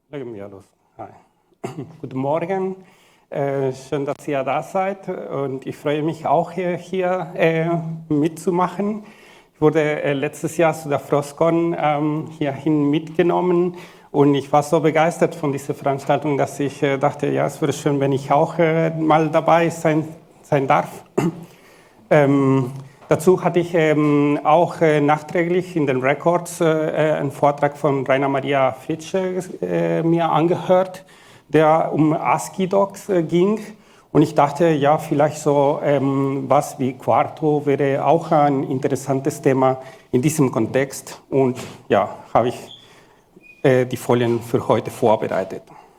Legen wir los. Hi. Guten Morgen. Schön, dass ihr da seid. Und ich freue mich auch, hier mitzumachen. Ich wurde letztes Jahr zu der Frostcon hierhin mitgenommen. Und ich war so begeistert von dieser Veranstaltung, dass ich dachte, ja, es wäre schön, wenn ich auch mal dabei sein darf. Dazu hatte ich auch nachträglich in den Records einen Vortrag von Rainer Maria Fitsch mir angehört, der um ASCII-Docs ging. Und ich dachte, ja, vielleicht so was wie Quarto wäre auch ein interessantes Thema in diesem Kontext. Und ja, habe ich die Folien für heute vorbereitet.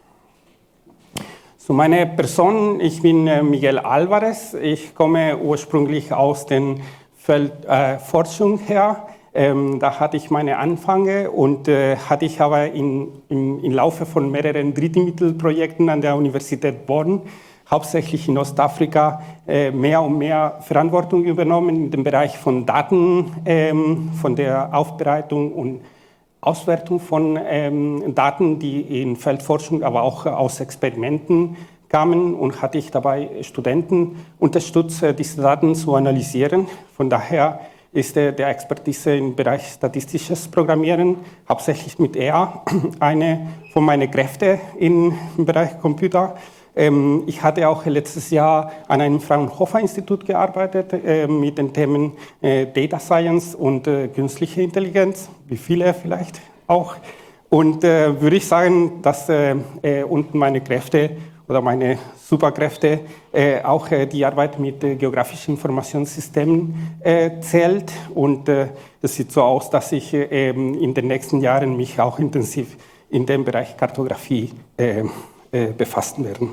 Zu meiner Person, ich bin Miguel Alvarez, ich komme ursprünglich aus dem Feld Forschung her. Da hatte ich meine Anfänge und hatte ich aber im Laufe von mehreren Drittmittelprojekten an der Universität Bonn, hauptsächlich in Ostafrika, mehr und mehr Verantwortung übernommen in dem Bereich von Daten, von der Aufbereitung und Auswertung von Daten, die in Feldforschung, aber auch aus Experimenten kamen, und hatte ich dabei Studenten unterstützt, diese Daten zu analysieren. Von daher ist der Expertise im Bereich statistisches Programmieren, hauptsächlich mit R, eine von meinen Kräften im Bereich Computer. Ich hatte auch letztes Jahr an einem Fraunhofer-Institut gearbeitet mit den Themen Data Science und künstliche Intelligenz, wie viele vielleicht auch. Und würde ich sagen, dass unten meine Kräfte oder meine Superkräfte auch die Arbeit mit geografischen Informationssystemen zählt. Und es sieht so aus, dass ich in den nächsten Jahren mich auch intensiv in dem Bereich Kartografie befassen werden.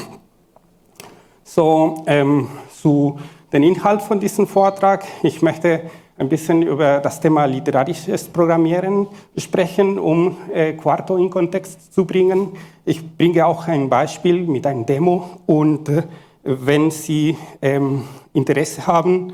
So, zu den Inhalt von diesem Vortrag. Ich möchte ein bisschen über das Thema literarisches Programmieren sprechen, um Quarto in Kontext zu bringen. Ich bringe auch ein Beispiel mit einem Demo, und wenn Sie Interesse haben,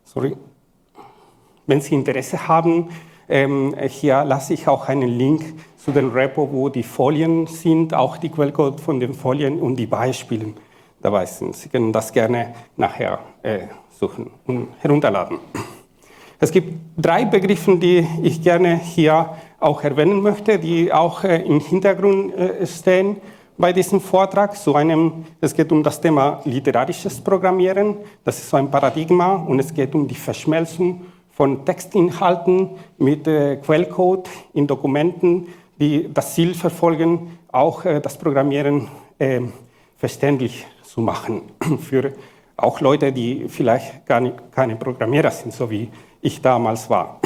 hier lasse ich auch einen Link zu dem Repo, wo die Folien sind, auch die Quellcode von den Folien und die Beispiele dabei sind. Sie können das gerne nachher suchen und herunterladen. Es gibt 3 Begriffe, die ich gerne hier auch erwähnen möchte, die auch im Hintergrund stehen bei diesem Vortrag. Es geht um das Thema literarisches Programmieren, das ist so ein Paradigma, und es geht um die Verschmelzung von Textinhalten mit Quellcode in Dokumenten, die das Ziel verfolgen, auch das Programmieren verständlich zu machen. Für auch Leute, die vielleicht keine Programmierer sind, so wie ich damals war.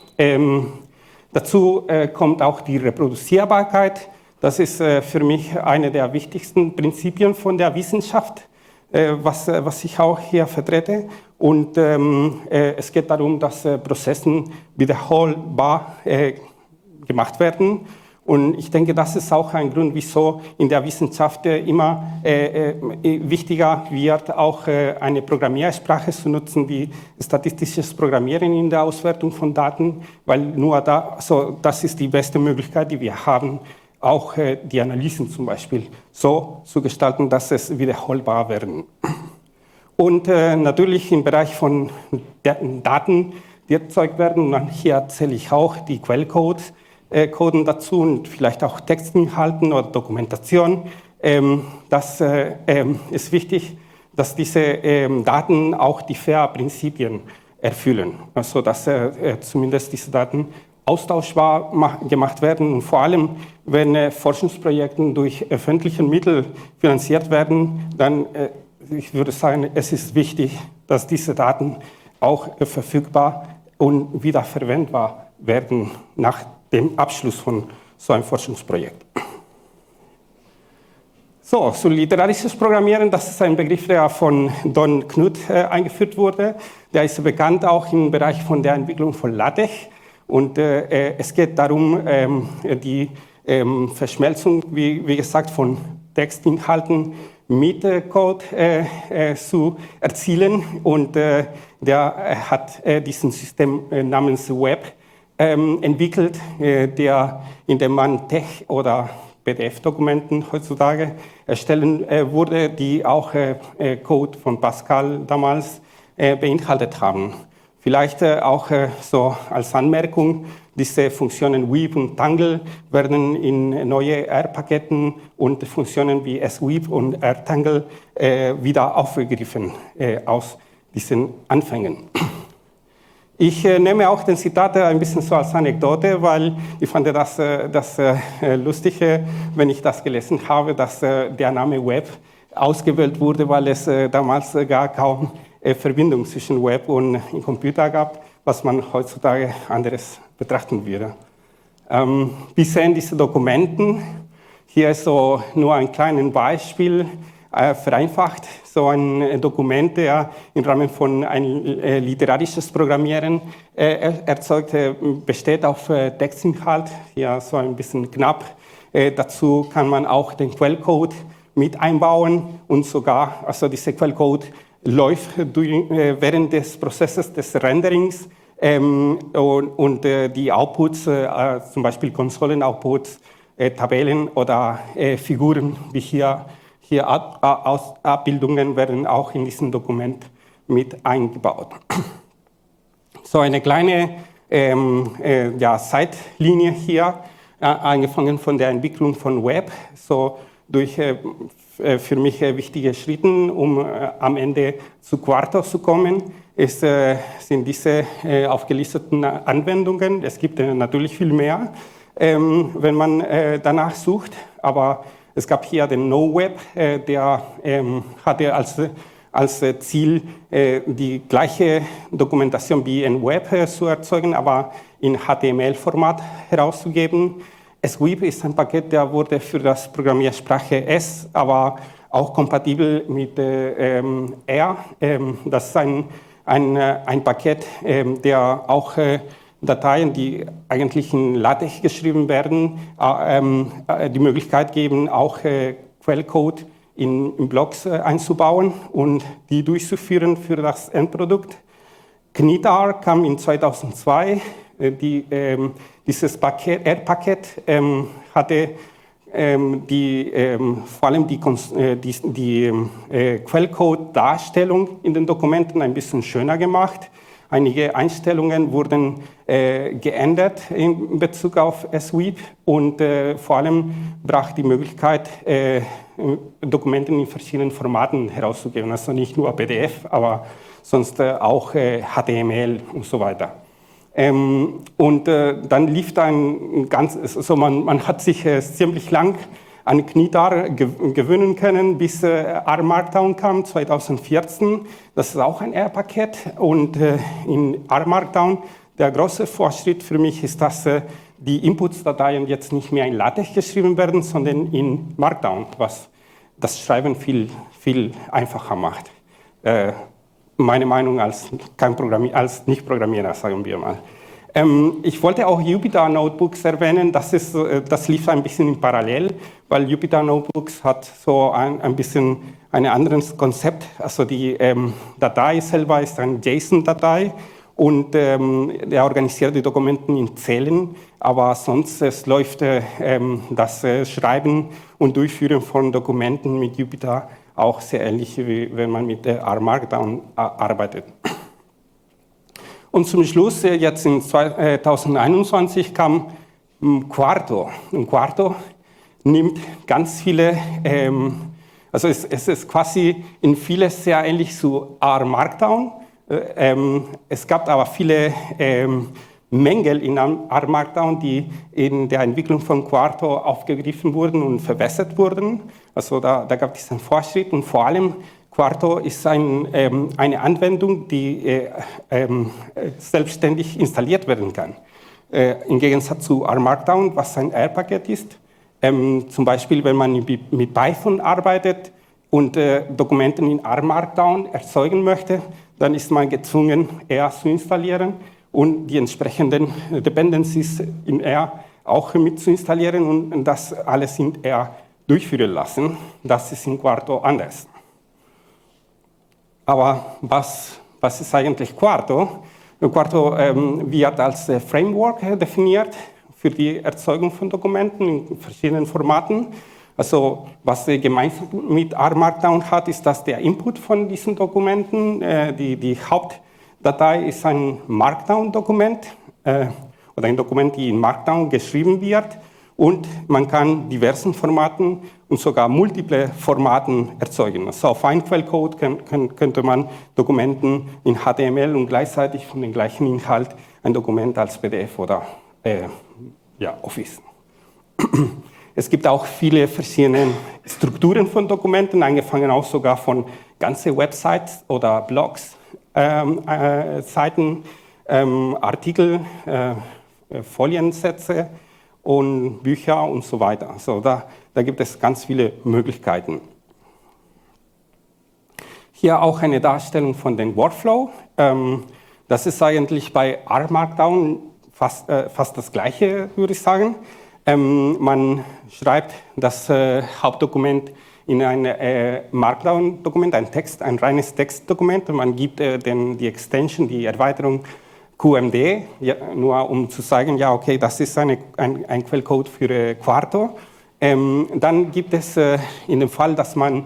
Dazu kommt auch die Reproduzierbarkeit. Das ist für mich eine der wichtigsten Prinzipien von der Wissenschaft, was ich auch hier vertrete. Und es geht darum, dass Prozesse wiederholbar gemacht werden. Und ich denke, das ist auch ein Grund, wieso in der Wissenschaft immer wichtiger wird, auch eine Programmiersprache zu nutzen, wie statistisches Programmieren in der Auswertung von Daten, weil nur das ist die beste Möglichkeit, die wir haben, auch die Analysen zum Beispiel so zu gestalten, dass es wiederholbar werden. Und natürlich im Bereich von Daten, die erzeugt werden, und hier zähle ich auch die Quellcodes, Coden dazu und vielleicht auch Textinhalten oder Dokumentation. Das ist wichtig, dass diese Daten auch die FAIR-Prinzipien erfüllen, also dass zumindest diese Daten austauschbar gemacht werden, und vor allem, wenn Forschungsprojekte durch öffentliche Mittel finanziert werden, dann, ich würde sagen, es ist wichtig, dass diese Daten auch verfügbar und wiederverwendbar werden nach dem Abschluss von so einem Forschungsprojekt. So, zu literarisches Programmieren, das ist ein Begriff, der von Don Knuth eingeführt wurde. Der ist bekannt auch im Bereich von der Entwicklung von LaTeX. Und es geht darum, die Verschmelzung, wie gesagt, von Textinhalten mit Code zu erzielen. Und der hat diesen System namens Web entwickelt, in dem man PDF-Dokumenten heutzutage erstellen wurde, die auch Code von Pascal damals beinhaltet haben. Vielleicht auch so als Anmerkung, diese Funktionen Weave und Tangle werden in neue R-Paketen und Funktionen wie SWeave und R-Tangle wieder aufgegriffen aus diesen Anfängen. Ich nehme auch den Zitat ein bisschen so als Anekdote, weil ich fand das lustig, wenn ich das gelesen habe, dass der Name Web ausgewählt wurde, weil es damals gar kaum Verbindung zwischen Web und Computer gab, was man heutzutage anderes betrachten würde. Bisher in diesen Dokumenten, hier ist so nur ein kleines Beispiel, vereinfacht, so ein Dokument, der im Rahmen von ein literarisches Programmieren erzeugt, besteht auf Textinhalt, hier so ein bisschen knapp. Dazu kann man auch den Quellcode mit einbauen und sogar, also dieser Quellcode läuft während des Prozesses des Renderings und die Outputs, zum Beispiel Konsolen-Outputs, Tabellen oder Figuren, wie hier Abbildungen werden auch in diesem Dokument mit eingebaut. So eine kleine Zeitlinie hier, angefangen von der Entwicklung von Web, so durch für mich wichtige Schritte, um am Ende zu Quarto zu kommen, sind diese aufgelisteten Anwendungen. Es gibt natürlich viel mehr, wenn man danach sucht, aber es gab hier den NoWeb, der hatte als Ziel, die gleiche Dokumentation wie in Web zu erzeugen, aber in HTML-Format herauszugeben. SWeave ist ein Paket, der wurde für das Programmiersprache S, aber auch kompatibel mit R. Das ist ein Paket, der auch Dateien, die eigentlich in LaTeX geschrieben werden, die Möglichkeit geben, auch Quellcode in Blocks einzubauen und die durchzuführen für das Endprodukt. Knitr kam in 2002. Dieses R-Paket hatte vor allem die Quellcode-Darstellung in den Dokumenten ein bisschen schöner gemacht. Einige Einstellungen wurden geändert in Bezug auf SWeave und vor allem brach die Möglichkeit, Dokumenten in verschiedenen Formaten herauszugeben. Also nicht nur PDF, aber sonst auch HTML und so weiter. Und dann lief man hat sich ziemlich lang an Knitr gewöhnen können, bis R Markdown kam 2014. Das ist auch ein R-Paket. Und in R Markdown, der große Fortschritt für mich ist, dass die Inputs-Dateien jetzt nicht mehr in LaTeX geschrieben werden, sondern in Markdown, was das Schreiben viel einfacher macht. Meine Meinung als Nicht-Programmierer, sagen wir mal. Ich wollte auch Jupyter Notebooks erwähnen, das lief ein bisschen in parallel, weil Jupyter Notebooks hat so ein bisschen ein anderes Konzept. Also die Datei selber ist eine JSON-Datei und der organisiert die Dokumente in Zellen, aber sonst läuft das Schreiben und Durchführen von Dokumenten mit Jupyter auch sehr ähnlich, wie wenn man mit R Markdown arbeitet. Und zum Schluss, jetzt in 2021, kam Quarto. Und Quarto nimmt ganz viele, also es ist quasi in vieles sehr ähnlich zu R Markdown. Es gab aber viele Mängel in R Markdown, die in der Entwicklung von Quarto aufgegriffen wurden und verbessert wurden. Also da gab es einen Fortschritt und vor allem Quarto ist eine Anwendung, die selbstständig installiert werden kann. Im Gegensatz zu R Markdown, was ein R-Paket ist. Zum Beispiel, wenn man mit Python arbeitet und Dokumente in R Markdown erzeugen möchte, dann ist man gezwungen, R zu installieren und die entsprechenden Dependencies in R auch mit zu installieren und das alles in R durchführen lassen. Das ist in Quarto anders. Aber was ist eigentlich Quarto? Quarto wird als Framework definiert für die Erzeugung von Dokumenten in verschiedenen Formaten. Also was gemeinsam mit R Markdown hat, ist, dass der Input von diesen Dokumenten, die Hauptdatei ist ein Markdown-Dokument oder ein Dokument, die in Markdown geschrieben wird. Und man kann diversen Formaten und sogar multiple Formaten erzeugen. Also auf einen Quellcode könnte man Dokumenten in HTML und gleichzeitig von dem gleichen Inhalt ein Dokument als PDF oder Office. Es gibt auch viele verschiedene Strukturen von Dokumenten, angefangen auch sogar von ganzen Websites oder Blogs, Seiten, Artikel, Foliensätze und Bücher und so weiter. Also da gibt es ganz viele Möglichkeiten. Hier auch eine Darstellung von dem Workflow. Das ist eigentlich bei R Markdown fast das Gleiche, würde ich sagen. Man schreibt das Hauptdokument in ein Markdown-Dokument, ein reines Textdokument. Und man gibt die Extension, die Erweiterung QMD, ja, nur um zu sagen, ja, okay, das ist ein Quellcode für Quarto. Dann gibt es in dem Fall, dass man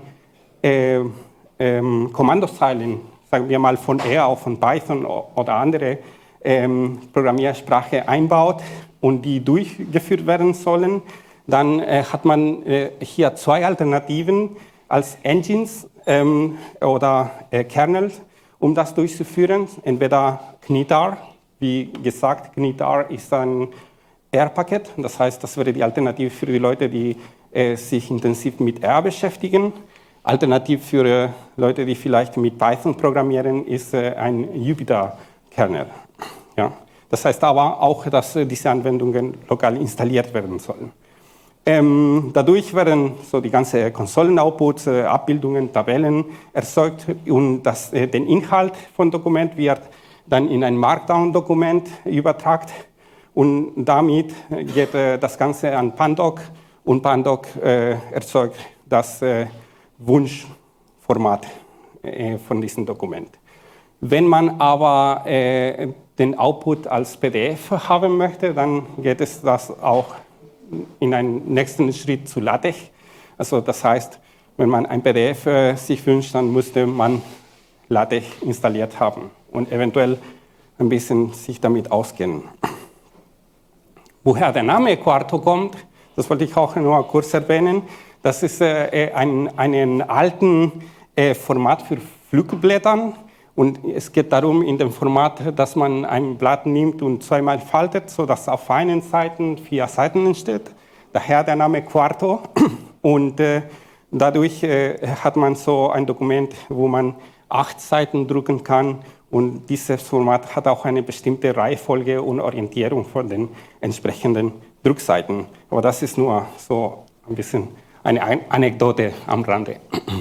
Kommandozeilen, sagen wir mal von R auf von Python oder andere Programmiersprache einbaut und die durchgeführt werden sollen, dann hat man hier zwei Alternativen als Engines oder Kernels, um das durchzuführen. Entweder Knitr, wie gesagt, Knitr ist ein R-Paket, das heißt, das wäre die Alternative für die Leute, die sich intensiv mit R beschäftigen. Alternativ für Leute, die vielleicht mit Python programmieren, ist ein Jupyter-Kernel. Ja. Das heißt aber auch, dass diese Anwendungen lokal installiert werden sollen. Dadurch werden so die ganzen Konsolen-Outputs, Abbildungen, Tabellen erzeugt und den Inhalt von Dokument wird dann in ein Markdown-Dokument übertragen und damit geht das Ganze an Pandoc und Pandoc erzeugt das Wunschformat von diesem Dokument. Wenn man aber den Output als PDF haben möchte, dann geht es das auch in einen nächsten Schritt zu LaTeX. Also das heißt, wenn man ein PDF sich wünscht, dann müsste man LaTeX installiert haben und eventuell ein bisschen sich damit auskennen. Woher der Name Quarto kommt, das wollte ich auch nur kurz erwähnen. Das ist ein alten Format für Flugblättern. Und es geht darum, in dem Format, dass man ein Blatt nimmt und zweimal faltet, sodass auf einen Seite 4 Seiten entsteht. Daher der Name Quarto. Und dadurch hat man so ein Dokument, wo man 8 Seiten drucken kann. Und dieses Format hat auch eine bestimmte Reihenfolge und Orientierung von den entsprechenden Druckseiten. Aber das ist nur so ein bisschen eine Anekdote am Rande.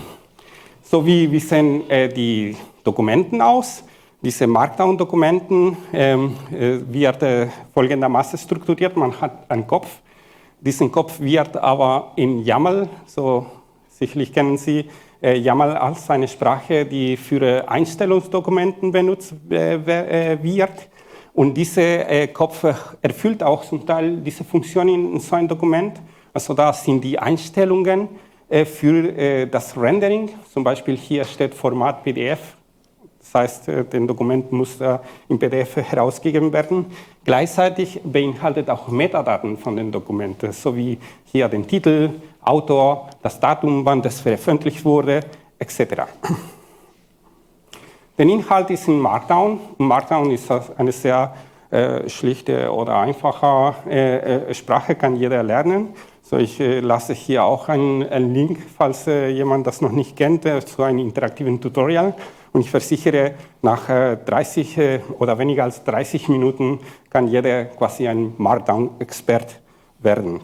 So wie sehen die Dokumenten aus? Diese Markdown-Dokumenten wird folgendermaßen strukturiert. Man hat einen Kopf. Diesen Kopf wird aber in YAML, so sicherlich kennen Sie YAML als eine Sprache, die für Einstellungsdokumenten benutzt wird. Und dieser Kopf erfüllt auch zum Teil diese Funktion in so einem Dokument. Also da sind die Einstellungen für das Rendering. Zum Beispiel hier steht Format PDF. Das heißt, das Dokument muss im PDF herausgegeben werden. Gleichzeitig beinhaltet auch Metadaten von den Dokumenten, sowie hier den Titel, Autor, das Datum, wann das veröffentlicht wurde, etc. Der Inhalt ist in Markdown. Markdown ist eine sehr schlichte oder einfache Sprache, kann jeder lernen. So, ich lasse hier auch einen Link, falls jemand das noch nicht kennt, zu einem interaktiven Tutorial. Und ich versichere, nach 30 oder weniger als 30 Minuten kann jeder quasi ein Markdown-Expert werden.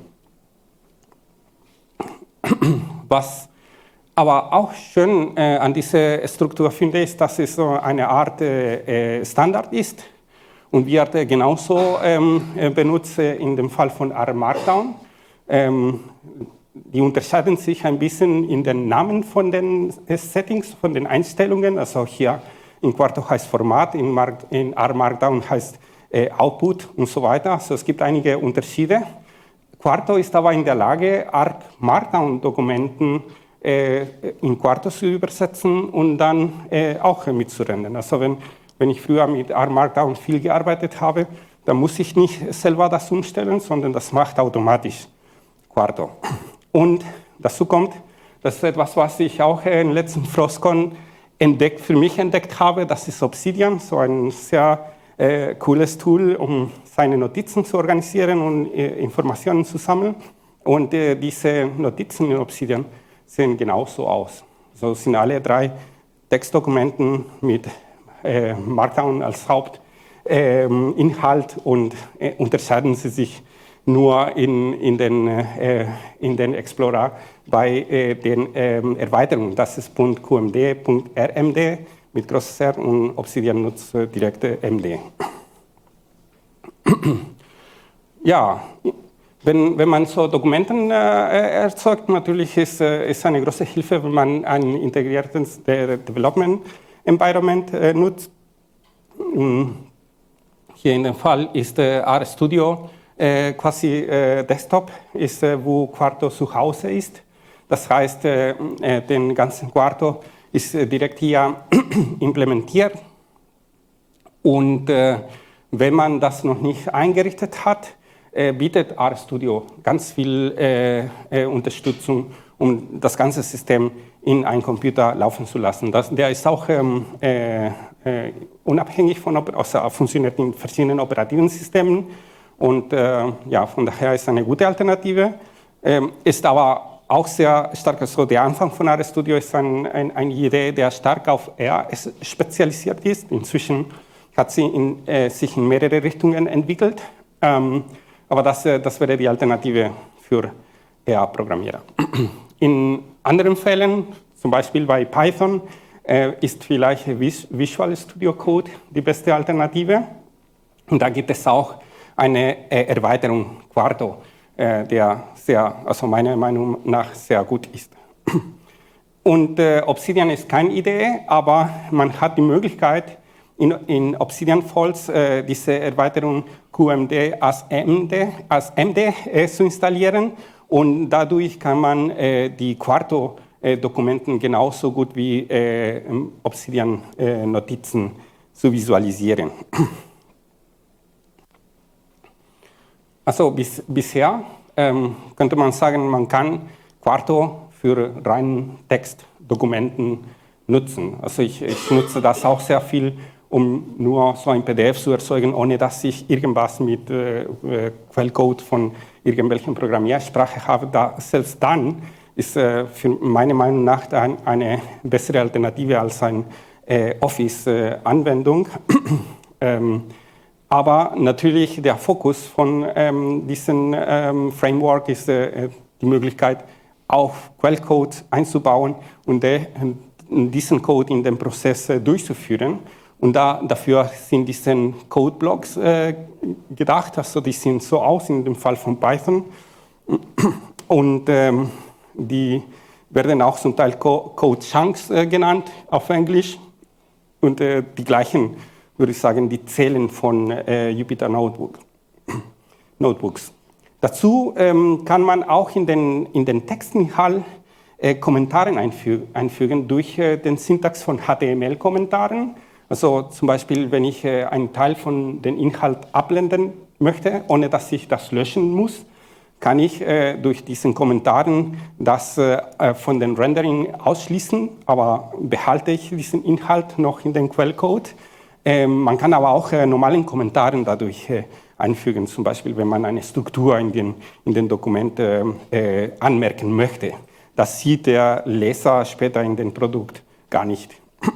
Was aber auch schön an dieser Struktur finde, ist, dass es so eine Art Standard ist und wird genauso benutzt in dem Fall von R Markdown. Die unterscheiden sich ein bisschen in den Namen von den Settings, von den Einstellungen. Also hier in Quarto heißt Format, in R Markdown heißt Output und so weiter. Also es gibt einige Unterschiede. Quarto ist aber in der Lage, ARC Markdown-Dokumenten in Quarto zu übersetzen und dann auch mitzurendern. Also wenn ich früher mit ARC Markdown viel gearbeitet habe, dann muss ich nicht selber das umstellen, sondern das macht automatisch Quarto. Und dazu kommt, das ist etwas, was ich auch im letzten Frostcon für mich entdeckt habe, das ist Obsidian, so ein sehr cooles Tool, um seine Notizen zu organisieren und Informationen zu sammeln. Und diese Notizen in Obsidian sehen genauso aus. So sind alle 3 Textdokumenten mit Markdown als Hauptinhalt und unterscheiden sie sich nur in den Explorer bei den Erweiterungen. Das ist .qmd, .rmd mit großes R und Obsidian nutzt direkt MD. Ja, wenn man so Dokumenten erzeugt, natürlich ist eine große Hilfe, wenn man ein integriertes Development Environment nutzt. Hier in dem Fall ist RStudio quasi Desktop, ist, wo Quarto zu Hause ist. Das heißt, den ganzen Quarto ist direkt hier implementiert. Und wenn man das noch nicht eingerichtet hat, bietet RStudio ganz viel Unterstützung, um das ganze System in einem Computer laufen zu lassen. Der ist auch unabhängig also funktioniert in verschiedenen operativen Systemen. Und ja, von daher ist eine gute Alternative. Ist aber auch sehr stark, also der Anfang von RStudio ist eine Idee, der stark auf R spezialisiert ist. Inzwischen hat sie sich in mehrere Richtungen entwickelt. Aber das wäre die Alternative für R-Programmierer. In anderen Fällen, zum Beispiel bei Python, ist vielleicht Visual Studio Code die beste Alternative. Und da gibt es auch eine Erweiterung Quarto, der also meiner Meinung nach sehr gut ist. Und Obsidian ist keine Idee, aber man hat die Möglichkeit, in Obsidian Falls diese Erweiterung QMD als MD zu installieren. Und dadurch kann man die Quarto-Dokumenten genauso gut wie Obsidian-Notizen zu visualisieren. Also bisher könnte man sagen, man kann Quarto für reinen Textdokumenten nutzen. Also ich nutze das auch sehr viel, um nur so ein PDF zu erzeugen, ohne dass ich irgendwas mit Quellcode von irgendwelchen Programmiersprache habe. Selbst dann ist für meine Meinung nach eine bessere Alternative als eine Office-Anwendung. Aber natürlich der Fokus von diesem Framework ist die Möglichkeit, auch Quellcode einzubauen und diesen Code in den Prozess durchzuführen. Und dafür sind diese Codeblocks gedacht, also die sehen so aus in dem Fall von Python. Und die werden auch zum Teil Code Chunks genannt auf Englisch. Und die gleichen, würde ich sagen, die zählen von Jupyter Notebooks. Dazu kann man auch in den Textinhalt Kommentare einfügen durch den Syntax von HTML-Kommentaren. Also zum Beispiel, wenn ich einen Teil von dem Inhalt abblenden möchte, ohne dass ich das löschen muss, kann ich durch diesen Kommentaren das von den Rendering ausschließen, aber behalte ich diesen Inhalt noch in den Quellcode. Man kann aber auch normalen Kommentaren dadurch einfügen, zum Beispiel, wenn man eine Struktur in den Dokument anmerken möchte. Das sieht der Leser später in dem Produkt gar nicht.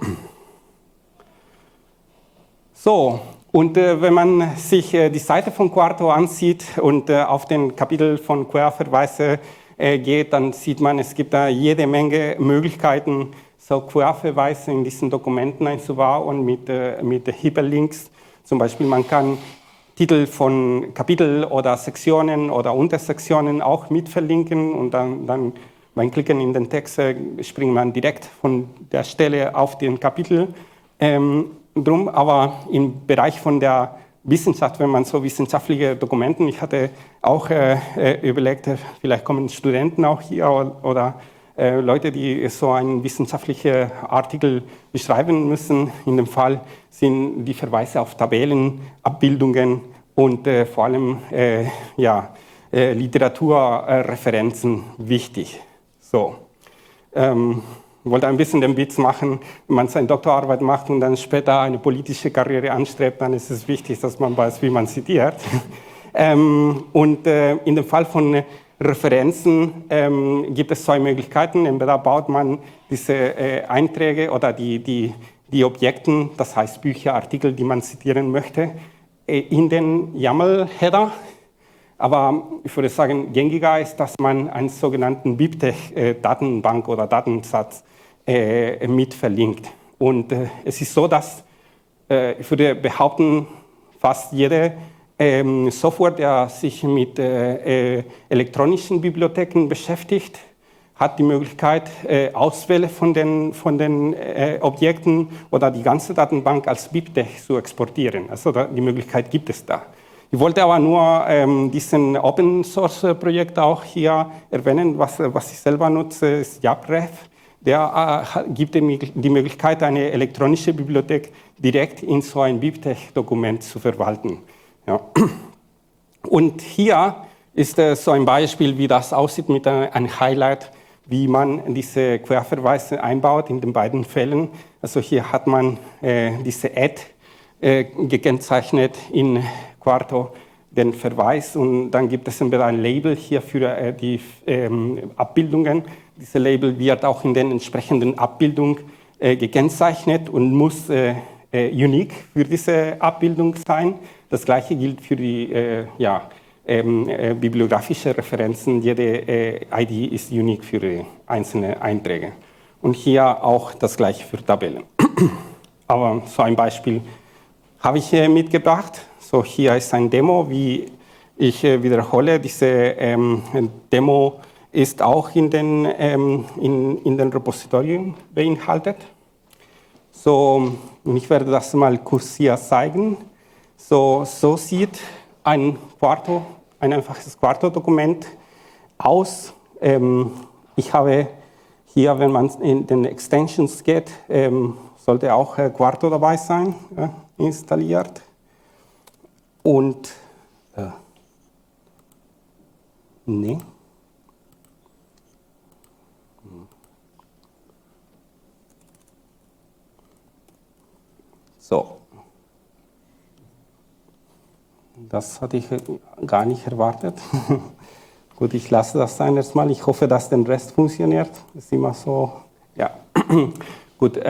So, und wenn man sich die Seite von Quarto ansieht und auf den Kapitel von Querverweise geht, dann sieht man, es gibt da jede Menge Möglichkeiten, so Querverweise in diesen Dokumenten einzubauen mit Hyperlinks. Zum Beispiel, man kann Titel von Kapitel oder Sektionen oder Untersektionen auch mit verlinken und dann beim Klicken in den Text springt man direkt von der Stelle auf den Kapitel. Aber im Bereich von der Wissenschaft, wenn man so wissenschaftliche Dokumenten, ich hatte auch überlegt, vielleicht kommen Studenten auch hier oder Leute, die so einen wissenschaftlichen Artikel beschreiben müssen. In dem Fall sind die Verweise auf Tabellen, Abbildungen und vor allem Literaturreferenzen wichtig. So. Ich wollte ein bisschen den Witz machen, wenn man seine Doktorarbeit macht und dann später eine politische Karriere anstrebt, dann ist es wichtig, dass man weiß, wie man zitiert. In dem Fall von Referenzen gibt es zwei Möglichkeiten. Entweder baut man diese Einträge oder die Objekte, das heißt Bücher, Artikel, die man zitieren möchte, in den YAML-Header. Aber ich würde sagen, gängiger ist, dass man einen sogenannten BibTeX-Datenbank oder Datensatz mit verlinkt. Und es ist so, dass ich würde behaupten, fast jede Software, der sich mit elektronischen Bibliotheken beschäftigt, hat die Möglichkeit, Auswähle von den Objekten oder die ganze Datenbank als BibTeX zu exportieren. Also die Möglichkeit gibt es da. Ich wollte aber nur diesen Open-Source-Projekt auch hier erwähnen, was ich selber nutze, ist JabRef. Der gibt die Möglichkeit, eine elektronische Bibliothek direkt in so ein BibTeX-Dokument zu verwalten. Ja. Und hier ist so ein Beispiel, wie das aussieht mit einem Highlight, wie man diese Querverweise einbaut in den beiden Fällen. Also hier hat man diese Add gekennzeichnet in Quarto den Verweis und dann gibt es entweder ein Label hier für die Abbildungen. Dieses Label wird auch in den entsprechenden Abbildungen gekennzeichnet und muss unique für diese Abbildung sein. Das gleiche gilt für die bibliografische Referenzen. Jede ID ist unique für die einzelnen Einträge. Und hier auch das gleiche für Tabellen. Aber so ein Beispiel habe ich mitgebracht. So, hier ist ein Demo, wie ich wiederhole. Diese Demo ist auch in den Repositorien beinhaltet. So, ich werde das mal kurz hier zeigen. So sieht ein einfaches Quarto-Dokument aus. Ich habe hier, wenn man in den Extensions geht, sollte auch Quarto dabei sein, installiert. Und nee. So. Das hatte ich gar nicht erwartet. Gut, ich lasse das sein erstmal. Ich hoffe, dass der Rest funktioniert. Das ist immer so. Ja. Gut.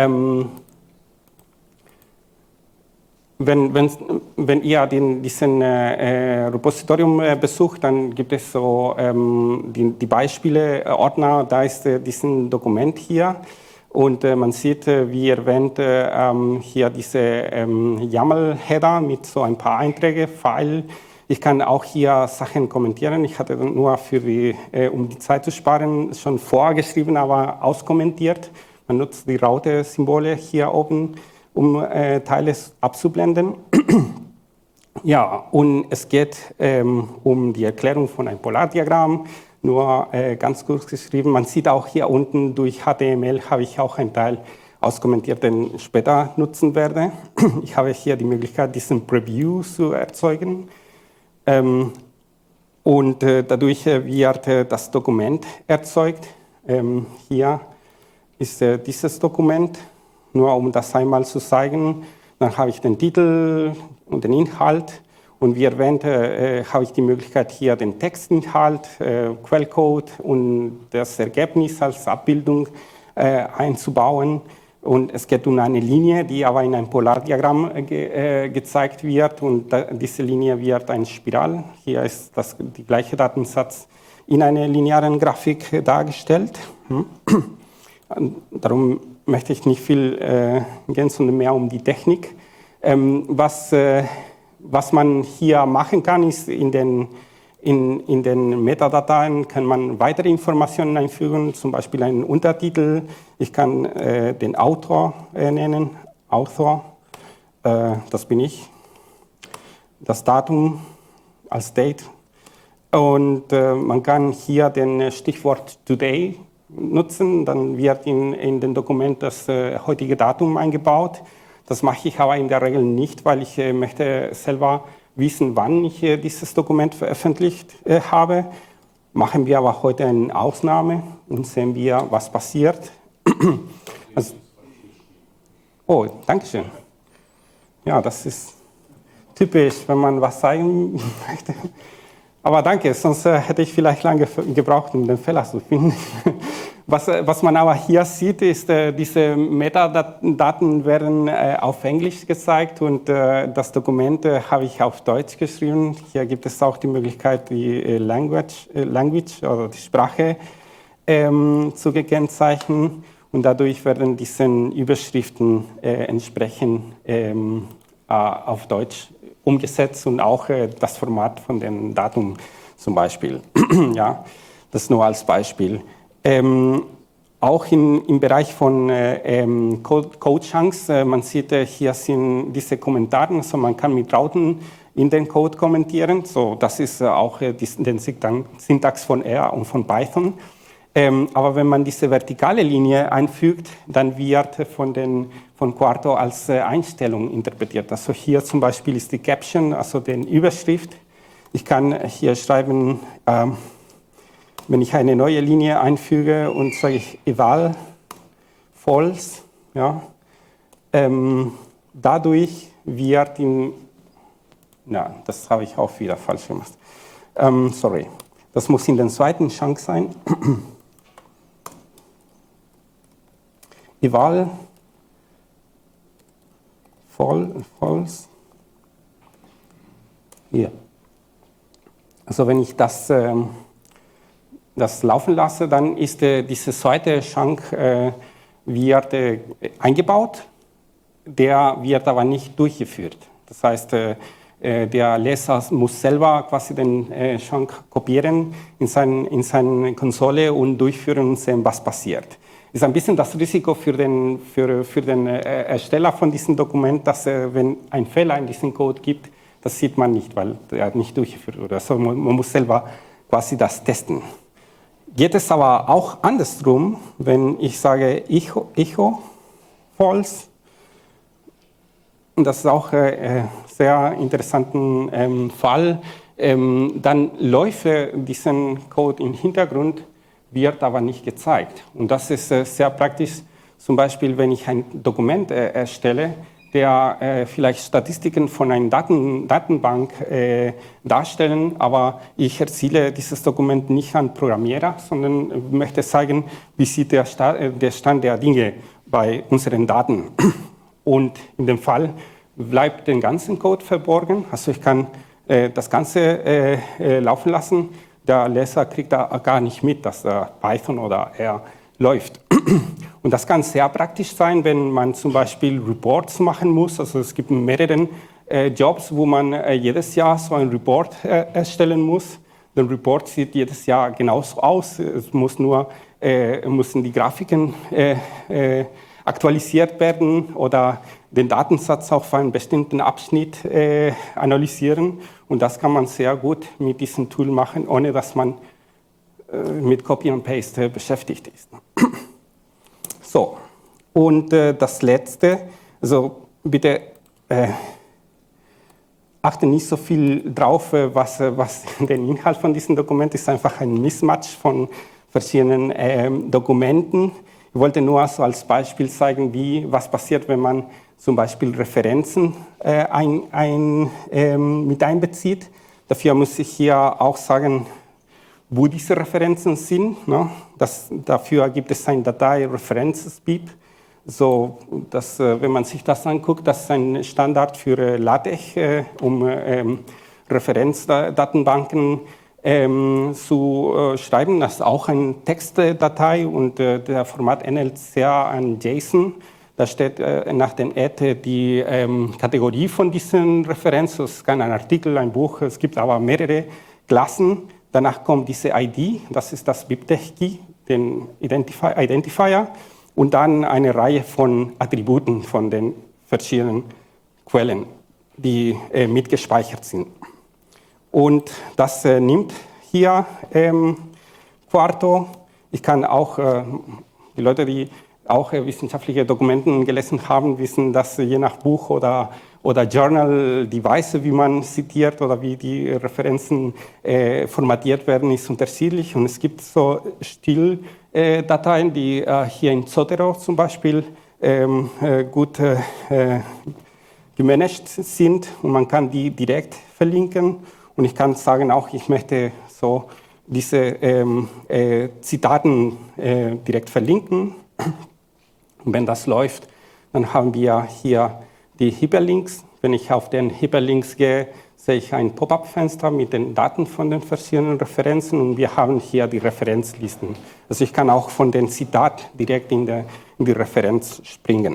Wenn ihr diesen Repositorium besucht, dann gibt es so die Beispiele-Ordner, da ist dieses Dokument hier. Und man sieht, wie erwähnt, hier diese YAML-Header mit so ein paar Einträge, File. Ich kann auch hier Sachen kommentieren. Ich hatte nur um die Zeit zu sparen, schon vorgeschrieben, aber auskommentiert. Man nutzt die Raute-Symbole hier oben, um Teile abzublenden. Ja, und es geht um die Erklärung von einem Polardiagramm. Nur ganz kurz geschrieben, man sieht auch hier unten, durch HTML habe ich auch einen Teil auskommentiert, den ich später nutzen werde. Ich habe hier die Möglichkeit, diesen Preview zu erzeugen. Und dadurch wird das Dokument erzeugt. Hier ist dieses Dokument, nur um das einmal zu zeigen. Dann habe ich den Titel und den Inhalt. Und wie erwähnt, habe ich die Möglichkeit, hier den Textinhalt, Quellcode und das Ergebnis als Abbildung einzubauen. Und es geht um eine Linie, die aber in einem Polardiagramm gezeigt wird. Und diese Linie wird eine Spiral. Hier ist der gleiche Datensatz in einer linearen Grafik dargestellt. Darum möchte ich nicht viel gehen, sondern mehr um die Technik. Was man hier machen kann, ist in den Metadateien kann man weitere Informationen einfügen, zum Beispiel einen Untertitel. Ich kann den Autor nennen, Author, das bin ich. das Datum als Date. Und man kann hier den Stichwort Today nutzen, dann wird in den Dokument das heutige Datum eingebaut. Das mache ich aber in der Regel nicht, weil ich möchte selber wissen, wann ich dieses Dokument veröffentlicht habe. Machen wir aber heute eine Ausnahme und sehen wir, was passiert. Also, oh, danke schön. Ja, das ist typisch, wenn man was zeigen möchte. Aber danke, sonst hätte ich vielleicht lange gebraucht, um den Fehler zu finden. Was man aber hier sieht, ist, diese Metadaten werden auf Englisch gezeigt und das Dokument habe ich auf Deutsch geschrieben. Hier gibt es auch die Möglichkeit, die Language oder die Sprache zu gekennzeichnen und dadurch werden diese Überschriften entsprechend auf Deutsch umgesetzt und auch das Format von dem Datum zum Beispiel. Ja, das nur als Beispiel. Auch im Bereich von Code-Chunks, man sieht, hier sind diese Kommentare, also man kann mit Rauten in den Code kommentieren. So, das ist auch den Syntax von R und von Python. Aber wenn man diese vertikale Linie einfügt, dann wird von Quarto als Einstellung interpretiert. Also hier zum Beispiel ist die Caption, also die Überschrift. Ich kann hier schreiben, wenn ich eine neue Linie einfüge und sage ich eval false, ja, dadurch wird das habe ich auch wieder falsch gemacht. Sorry, das muss in den zweiten Chunk sein. Eval false. Hier. Also wenn ich das laufen lasse, dann ist diese zweite Chunk wird eingebaut, der wird aber nicht durchgeführt. Das heißt, der Leser muss selber quasi den Chunk kopieren in seine Konsole und durchführen und sehen, was passiert. Ist ein bisschen das Risiko für den Ersteller von diesem Dokument, dass wenn ein Fehler in diesem Code gibt, das sieht man nicht, weil er nicht durchgeführt wurde. Also man muss selber quasi das testen. Geht es aber auch andersrum, wenn ich sage echo false, und das ist auch ein sehr interessanten Fall, dann läuft diesen Code im Hintergrund, wird aber nicht gezeigt. Und das ist sehr praktisch, zum Beispiel, wenn ich ein Dokument erstelle, der vielleicht Statistiken von einer Datenbank darstellen, aber ich erziele dieses Dokument nicht an Programmierer, sondern möchte zeigen, wie sieht der Stand der Dinge bei unseren Daten. Und in dem Fall bleibt den ganzen Code verborgen, also ich kann das Ganze laufen lassen. Der Leser kriegt da gar nicht mit, dass Python oder R läuft. Und das kann sehr praktisch sein, wenn man zum Beispiel Reports machen muss. Also es gibt mehrere Jobs, wo man jedes Jahr so einen Report erstellen muss. Der Report sieht jedes Jahr genauso aus. Es müssen die Grafiken aktualisiert werden oder den Datensatz auf einen bestimmten Abschnitt analysieren. Und das kann man sehr gut mit diesem Tool machen, ohne dass man mit Copy und Paste beschäftigt ist. So, und das Letzte, also bitte achte nicht so viel drauf, was der Inhalt von diesem Dokument ist, einfach ein Mismatch von verschiedenen Dokumenten. Ich wollte nur so als Beispiel zeigen, was passiert, wenn man zum Beispiel Referenzen mit einbezieht. Dafür muss ich hier auch sagen, wo diese Referenzen sind. Ne? Dafür gibt es eine Datei References-BIP. So, wenn man sich das anguckt, das ist ein Standard für LaTeX, um Referenzdatenbanken zu schreiben. Das ist auch eine Textdatei und der Format ähnelt sehr an JSON. Da steht nach dem Add die Kategorie von diesen Referenzen. Es kann ein Artikel, ein Buch, es gibt aber mehrere Klassen. Danach kommt diese ID, das ist das BibTeX-Key, den Identifier, und dann eine Reihe von Attributen von den verschiedenen Quellen. die mitgespeichert sind. Und das nimmt hier Quarto. Ich kann auch, die Leute, die auch wissenschaftliche Dokumenten gelesen haben, wissen, dass je nach Buch oder Journal die Weise, wie man zitiert oder wie die Referenzen formatiert werden, ist unterschiedlich. Und es gibt so Stildateien, die hier in Zotero zum Beispiel gut gemanagt sind und man kann die direkt verlinken. Und ich kann sagen auch, ich möchte so diese Zitaten direkt verlinken. Und wenn das läuft, dann haben wir hier die Hyperlinks. Wenn ich auf den Hyperlinks gehe, sehe ich ein Pop-up-Fenster mit den Daten von den verschiedenen Referenzen und wir haben hier die Referenzlisten. Also ich kann auch von dem Zitat direkt in die Referenz springen.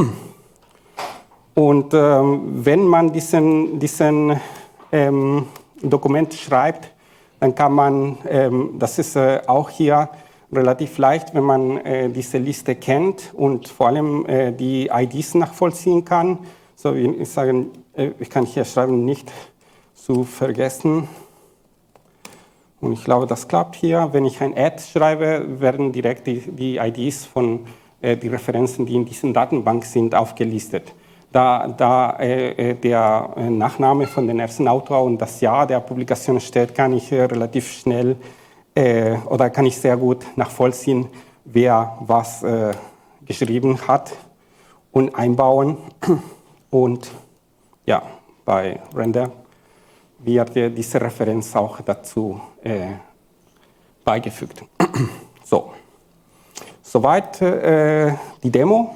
Und wenn man diesen Dokument schreibt, dann kann man, das ist auch hier relativ leicht, wenn man diese Liste kennt und vor allem die IDs nachvollziehen kann. So wie ich sage, ich kann hier schreiben, nicht zu vergessen. Und ich glaube, das klappt hier. Wenn ich ein Add schreibe, werden direkt die IDs von die Referenzen, die in diesen Datenbank sind, aufgelistet. Da der Nachname von dem ersten Autor und das Jahr der Publikation steht, kann ich relativ schnell oder kann ich sehr gut nachvollziehen, wer was geschrieben hat und einbauen. Und ja, bei Render wird diese Referenz auch dazu beigefügt. So, soweit die Demo.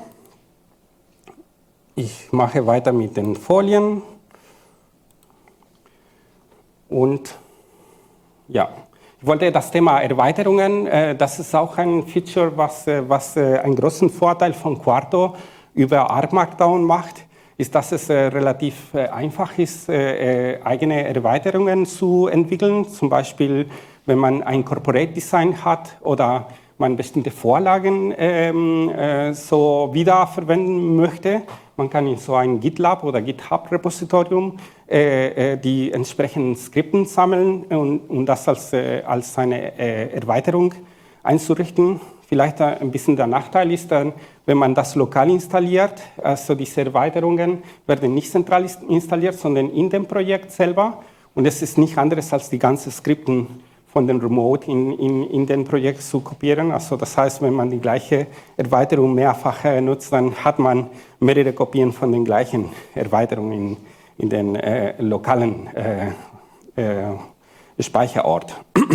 Ich mache weiter mit den Folien. Und ja. Ich wollte das Thema Erweiterungen, das ist auch ein Feature, was einen großen Vorteil von Quarto über R Markdown macht, ist, dass es relativ einfach ist, eigene Erweiterungen zu entwickeln. Zum Beispiel, wenn man ein Corporate Design hat oder man bestimmte Vorlagen so wiederverwenden möchte. Man kann in so ein GitLab oder GitHub-Repositorium die entsprechenden Skripten sammeln und das als eine Erweiterung einzurichten. Vielleicht ein bisschen der Nachteil ist dann, wenn man das lokal installiert, also diese Erweiterungen werden nicht zentral installiert, sondern in dem Projekt selber. Und es ist nicht anderes als die ganzen Skripten von den Remote in den Projekt zu kopieren. Also das heißt, wenn man die gleiche Erweiterung mehrfach nutzt, dann hat man mehrere Kopien von den gleichen Erweiterungen in den lokalen Speicherort.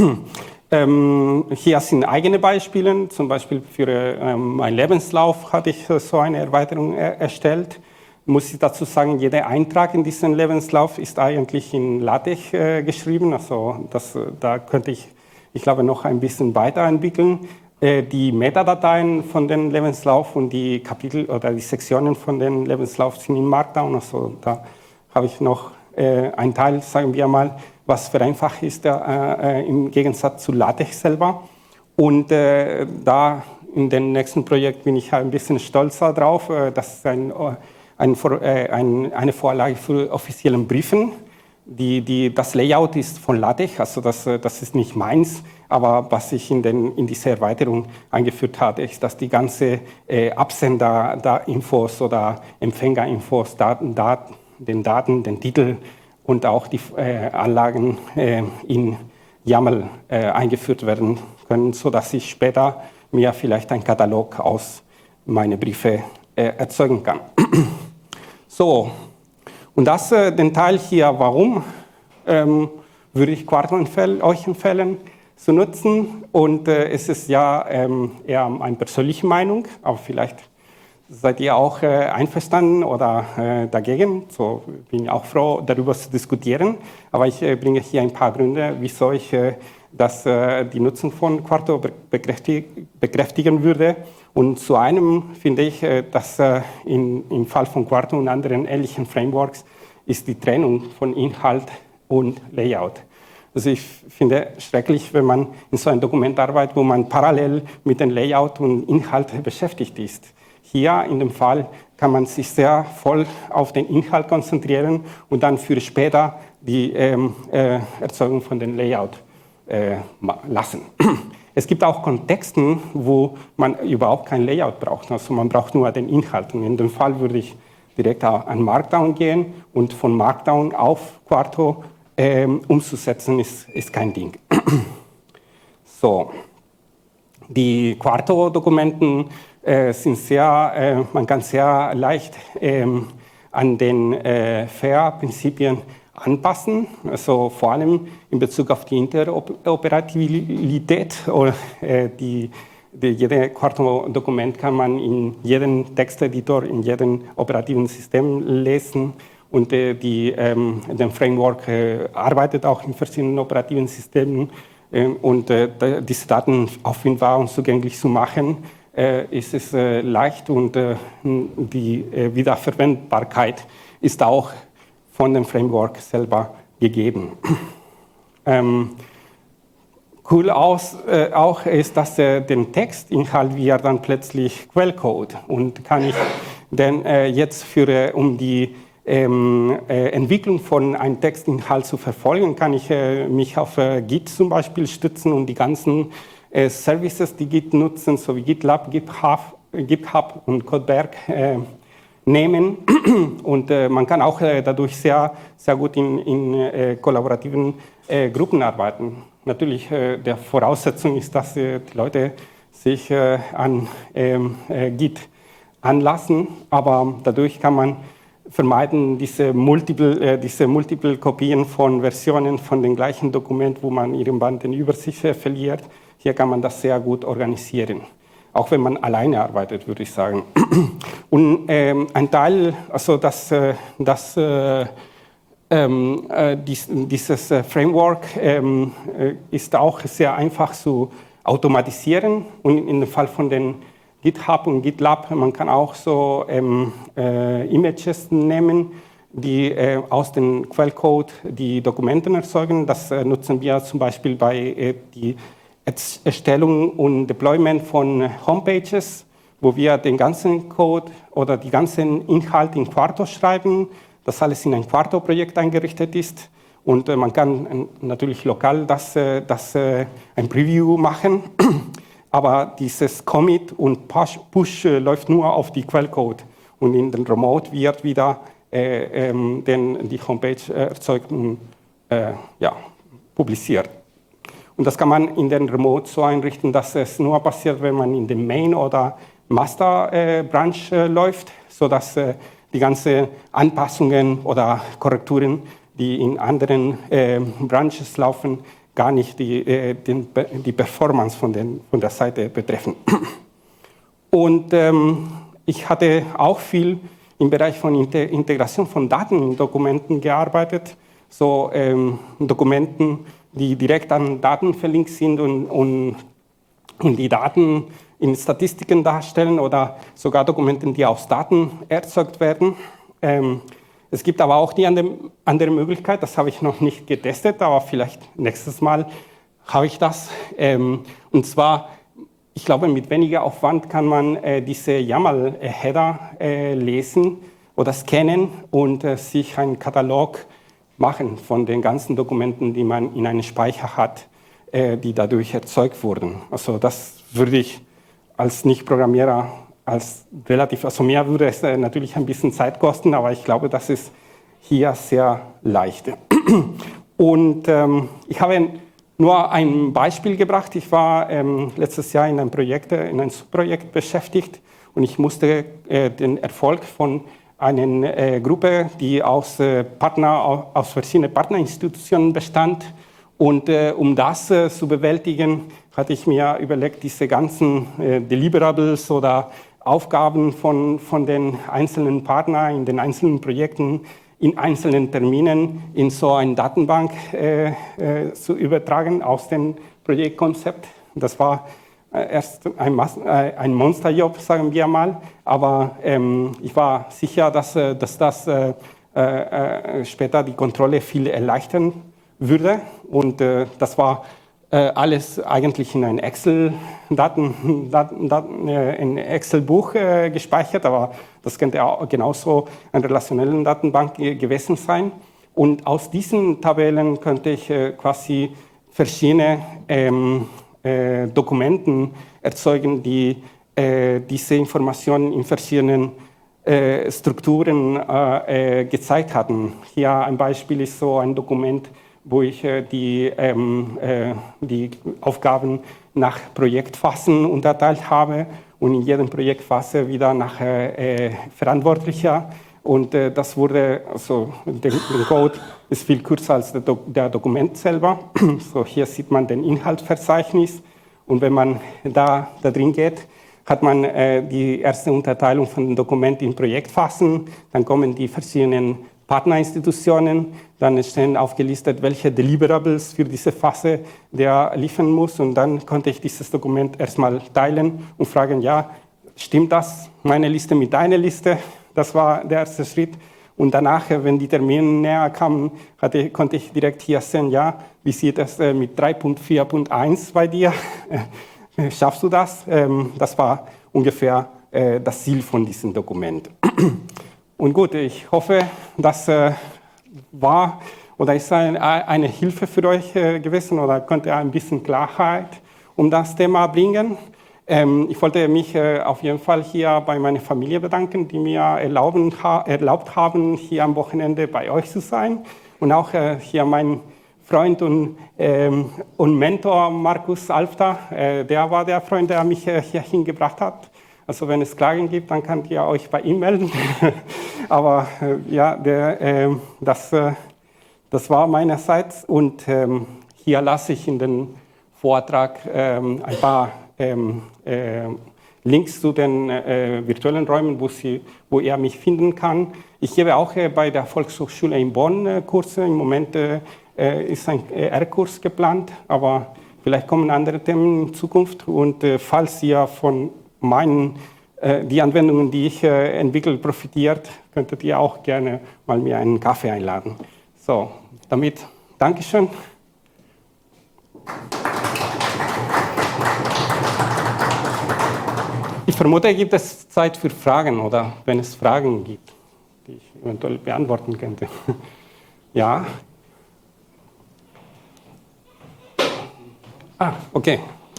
Hier sind eigene Beispiele. Zum Beispiel für meinen Lebenslauf hatte ich so eine Erweiterung erstellt. Muss ich dazu sagen, jeder Eintrag in diesen Lebenslauf ist eigentlich in LaTeX geschrieben. Also da könnte ich glaube, noch ein bisschen weiterentwickeln. Die Metadateien von dem Lebenslauf und die Kapitel oder die Sektionen von dem Lebenslauf sind in Markdown. Also da habe ich noch einen Teil, sagen wir mal, was vereinfacht ist im Gegensatz zu LaTeX selber. Und da in dem nächsten Projekt bin ich ein bisschen stolzer drauf. Das ist eine Vorlage für offiziellen Briefen. Das Layout ist von LaTeX, also das ist nicht meins, aber was ich in diese Erweiterung eingeführt habe, ist, dass die ganze Absender-Infos oder Empfänger-Infos, den Daten, den Titel und auch die Anlagen in YAML eingeführt werden können, sodass ich später mir vielleicht einen Katalog aus meinen Briefen erzeugen kann. So, und den Teil hier, warum, würde ich Quarto euch empfehlen zu nutzen. Und es ist ja eher eine persönliche Meinung, aber vielleicht seid ihr auch einverstanden oder dagegen. So bin ich auch froh, darüber zu diskutieren. Aber ich bringe hier ein paar Gründe, wieso ich die Nutzung von Quarto bekräftigen würde. Und zu einem finde ich, dass im Fall von Quarto und anderen ähnlichen Frameworks ist die Trennung von Inhalt und Layout. Also ich finde es schrecklich, wenn man in so einem Dokument arbeitet, wo man parallel mit dem Layout und Inhalt beschäftigt ist. Hier in dem Fall kann man sich sehr voll auf den Inhalt konzentrieren und dann für später die Erzeugung von den Layout lassen. Es gibt auch Kontexten, wo man überhaupt kein Layout braucht, also man braucht nur den Inhalt. Und in dem Fall würde ich direkt an Markdown gehen und von Markdown auf Quarto umzusetzen, ist kein Ding. So. Die Quarto-Dokumenten sind man kann sehr leicht an den FAIR-Prinzipien anpassen, also vor allem in Bezug auf die Interoperativität. Jedes Quarto-Dokument kann man in jedem Texteditor, in jedem operativen System lesen und das Framework arbeitet auch in verschiedenen operativen Systemen. Und diese Daten auffindbar und zugänglich zu machen, ist es leicht und die Wiederverwendbarkeit ist auch von dem Framework selber gegeben. Cool auch ist, dass den Textinhalt wir dann plötzlich Quellcode und kann ich denn jetzt um die Entwicklung von einem Textinhalt zu verfolgen, kann ich mich auf Git zum Beispiel stützen und die ganzen Services, die Git nutzen, so wie GitLab, GitHub und Codeberg nehmen. Und man kann auch dadurch sehr, sehr gut in kollaborativen Gruppen arbeiten. Natürlich, der Voraussetzung ist, dass die Leute sich an Git anlassen, aber dadurch kann man vermeiden diese multiple Kopien von Versionen von dem gleichen Dokument, wo man irgendwann den Übersicht verliert. Hier kann man das sehr gut organisieren, auch wenn man alleine arbeitet, würde ich sagen. Und ein Teil, also dieses Framework ist auch sehr einfach zu automatisieren und in dem Fall von den GitHub und GitLab, man kann auch so Images nehmen, die aus dem Quellcode die Dokumente erzeugen. Das nutzen wir zum Beispiel bei die Erstellung und Deployment von Homepages, wo wir den ganzen Code oder die ganzen Inhalt in Quarto schreiben, das alles in ein Quarto-Projekt eingerichtet ist. Und man kann natürlich lokal ein Preview machen. Aber dieses Commit und Push läuft nur auf die Quellcode und in den Remote wird wieder die Homepage erzeugt und publiziert. Und das kann man in den Remote so einrichten, dass es nur passiert, wenn man in den Main- oder Master-Branch läuft, sodass die ganzen Anpassungen oder Korrekturen, die in anderen Branches laufen, gar nicht die Performance von der Seite betreffen. Und ich hatte auch viel im Bereich von Integration von Daten in Dokumenten gearbeitet, so Dokumenten, die direkt an Daten verlinkt sind und die Daten in Statistiken darstellen oder sogar Dokumenten, die aus Daten erzeugt werden. Es gibt aber auch die andere Möglichkeit, das habe ich noch nicht getestet, aber vielleicht nächstes Mal habe ich das. Und zwar, ich glaube, mit weniger Aufwand kann man diese YAML-Header lesen oder scannen und sich einen Katalog machen von den ganzen Dokumenten, die man in einem Speicher hat, die dadurch erzeugt wurden. Also das würde ich als Nicht-Programmierer mir würde es natürlich ein bisschen Zeit kosten, aber ich glaube, das ist hier sehr leicht. Und ich habe nur ein Beispiel gebracht. Ich war letztes Jahr in einem Subprojekt beschäftigt und ich musste den Erfolg von einer Gruppe, die aus verschiedenen Partnerinstitutionen bestand. Und um das zu bewältigen, hatte ich mir überlegt, diese ganzen Deliverables oder Aufgaben von den einzelnen Partnern in den einzelnen Projekten in einzelnen Terminen in so eine Datenbank zu übertragen aus dem Projektkonzept. Das war erst ein Monsterjob, sagen wir mal, aber ich war sicher, dass das später die Kontrolle viel erleichtern würde und das war alles eigentlich in ein in Excel-Buch gespeichert, aber das könnte auch genauso eine relationelle Datenbank gewesen sein. Und aus diesen Tabellen könnte ich quasi verschiedene Dokumenten erzeugen, die diese Informationen in verschiedenen Strukturen gezeigt hatten. Hier ein Beispiel ist so ein Dokument, wo ich die Aufgaben nach Projektphasen unterteilt habe und in jedem Projektphase wieder nach Verantwortlicher. Und das wurde, also der Code ist viel kürzer als der Dokument selber. So, hier sieht man den Inhaltsverzeichnis und wenn man da drin geht, hat man die erste Unterteilung von dem Dokument in Projektphasen, dann kommen die verschiedenen Partnerinstitutionen, dann stehen aufgelistet, welche Deliverables für diese Phase der liefern muss und dann konnte ich dieses Dokument erstmal teilen und fragen, ja, stimmt das, meine Liste mit deiner Liste? Das war der erste Schritt und danach, wenn die Termine näher kamen, konnte ich direkt hier sehen, ja, wie sieht es mit 3.4.1 bei dir? Schaffst du das? Das war ungefähr das Ziel von diesem Dokument. Und gut, ich hoffe, das war oder ist eine Hilfe für euch gewesen oder konnte ein bisschen Klarheit um das Thema bringen. Ich wollte mich auf jeden Fall hier bei meiner Familie bedanken, die mir erlaubt haben, hier am Wochenende bei euch zu sein. Und auch hier mein Freund und Mentor Markus Alfter, der war der Freund, der mich hierhin gebracht hat. Also wenn es Fragen gibt, dann könnt ihr euch bei ihm melden. Aber ja, das war meinerseits. Und hier lasse ich in den Vortrag ein paar Links zu den virtuellen Räumen, wo ihr mich finden kann. Ich gebe auch bei der Volkshochschule in Bonn Kurse. Im Moment ist ein R-Kurs geplant, aber vielleicht kommen andere Themen in Zukunft. Und falls ihr von die Anwendungen, die ich entwickle, profitiert, könntet ihr auch gerne mal mir einen Kaffee einladen. So, damit Dankeschön. Ich vermute, gibt es Zeit für Fragen oder wenn es Fragen gibt, die ich eventuell beantworten könnte. Ja. Ah, okay.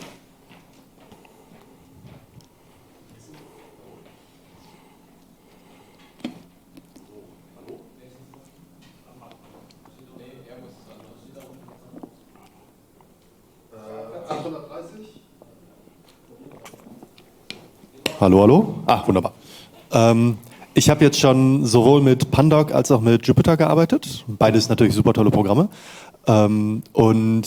Hallo, hallo. Ah, wunderbar. Ich habe jetzt schon sowohl mit Pandoc als auch mit Jupyter gearbeitet. Beides natürlich super tolle Programme. Und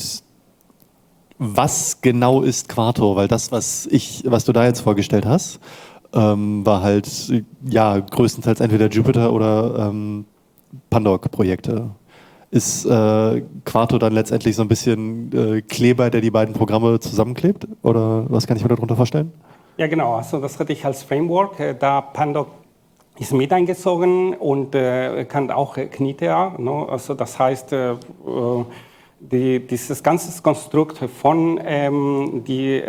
was genau ist Quarto? Weil das, was du da jetzt vorgestellt hast, war halt ja größtenteils entweder Jupyter oder Pandoc-Projekte. Ist Quarto dann letztendlich so ein bisschen Kleber, der die beiden Programme zusammenklebt? Oder was kann ich mir darunter vorstellen? Ja, genau. Also das hatte ich als Framework. Da Pandoc ist mit eingezogen und kann auch Knitr. Ne? Also das heißt, dieses ganze Konstrukt von sagen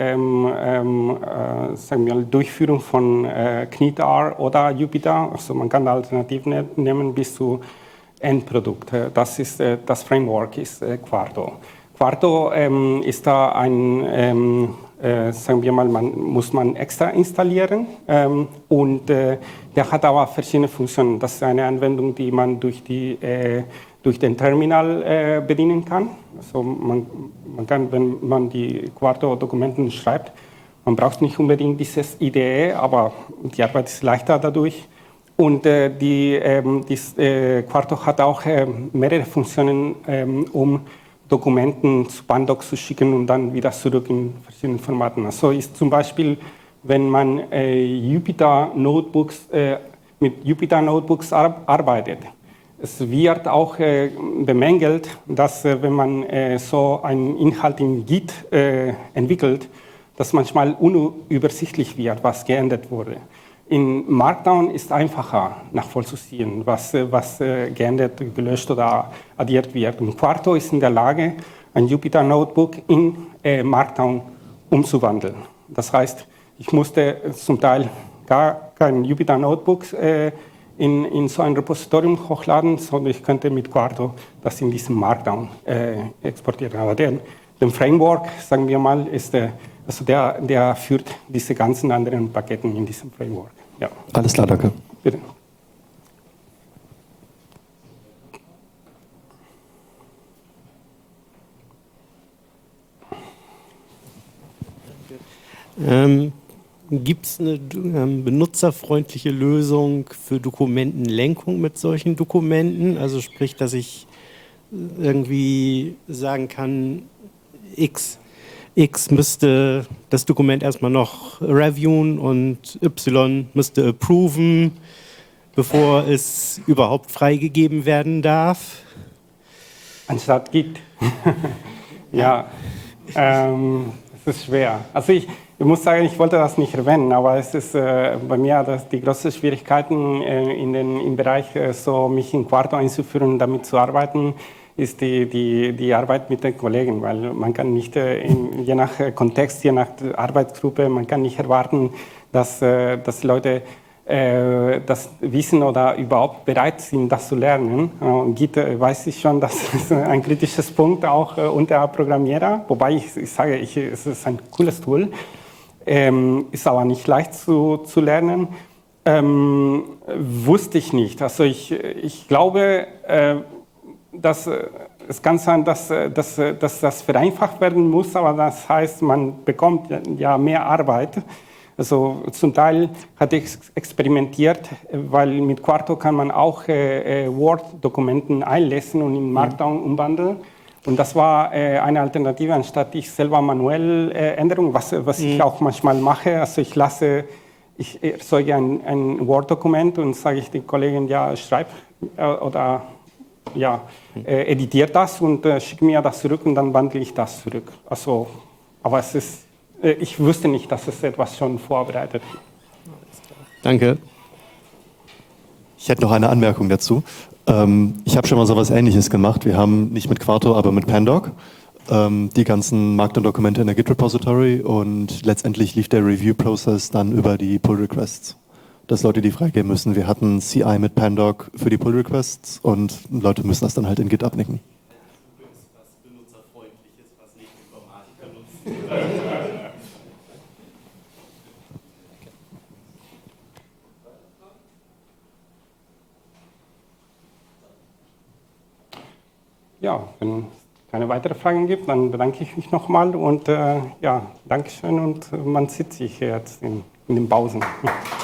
wir mal, Durchführung von Knitr oder Jupyter, also man kann Alternativen nehmen bis zu Endprodukt. Das ist das Framework ist Quarto. Quarto ist da ein sagen wir mal, muss man extra installieren und der hat aber verschiedene Funktionen. Das ist eine Anwendung, die man durch den Terminal bedienen kann. Also man kann, wenn man die Quarto-Dokumenten schreibt, man braucht nicht unbedingt dieses IDE, aber die Arbeit ist leichter dadurch. Und Quarto hat auch mehrere Funktionen, um Dokumenten zu Pandoc zu schicken und dann wieder zurück in verschiedenen Formaten. Also ist zum Beispiel, wenn man mit Jupyter Notebooks arbeitet. Es wird auch bemängelt, dass wenn man so einen Inhalt in Git entwickelt, dass manchmal unübersichtlich wird, was geändert wurde. In Markdown ist einfacher nachvollziehen, was geändert, gelöscht oder addiert wird. Und Quarto ist in der Lage, ein Jupyter Notebook in Markdown umzuwandeln. Das heißt, ich musste zum Teil gar kein Jupyter Notebook in so ein Repositorium hochladen, sondern ich könnte mit Quarto das in diesem Markdown exportieren. Aber der Framework, sagen wir mal, ist also der führt diese ganzen anderen Paketen in diesem Framework. Ja. Alles klar, danke. Bitte. Gibt es eine benutzerfreundliche Lösung für Dokumentenlenkung mit solchen Dokumenten? Also sprich, dass ich irgendwie sagen kann, X müsste das Dokument erstmal noch reviewen und Y müsste approven, bevor es überhaupt freigegeben werden darf? Anstatt Git. Ja, es ist schwer. Also ich muss sagen, ich wollte das nicht erwähnen, aber es ist bei mir die größte Schwierigkeiten im Bereich, so mich in Quarto einzuführen und damit zu arbeiten, ist die Arbeit mit den Kollegen, weil man kann nicht, je nach Kontext, je nach Arbeitsgruppe, man kann nicht erwarten, dass Leute das wissen oder überhaupt bereit sind, das zu lernen. Und Git weiß ich schon, das ist ein kritisches Punkt auch unter Programmierer, wobei ich sage, es ist ein cooles Tool, ist aber nicht leicht zu lernen. Wusste ich nicht. Also ich glaube, dass es kann sein, dass das vereinfacht werden muss, aber das heißt, man bekommt ja mehr Arbeit. Also zum Teil hatte ich experimentiert, weil mit Quarto kann man auch Word-Dokumenten einlesen und in Markdown umwandeln. Und das war eine Alternative, anstatt ich selber manuell Änderungen, was ich auch manchmal mache. Also ich erzeuge ein Word-Dokument und sage ich den Kollegen, ja, schreib oder ja, editiert das und schicke mir das zurück und dann wandle ich das zurück. Also, aber ich wusste nicht, dass es etwas schon vorbereitet. Danke. Ich hätte noch eine Anmerkung dazu. Ich habe schon mal so etwas Ähnliches gemacht. Wir haben nicht mit Quarto, aber mit Pandoc die ganzen Markdown-Dokumente in der Git-Repository und letztendlich lief der Review-Prozess dann über die Pull-Requests, dass Leute die freigeben müssen. Wir hatten CI mit Pandoc für die Pull-Requests und Leute müssen das dann halt in Git abnicken. Was benutzerfreundliches, was nicht Informatiker nutzt. Ja, wenn es keine weiteren Fragen gibt, dann bedanke ich mich nochmal und ja, Dankeschön und man sieht sich jetzt in den Pausen.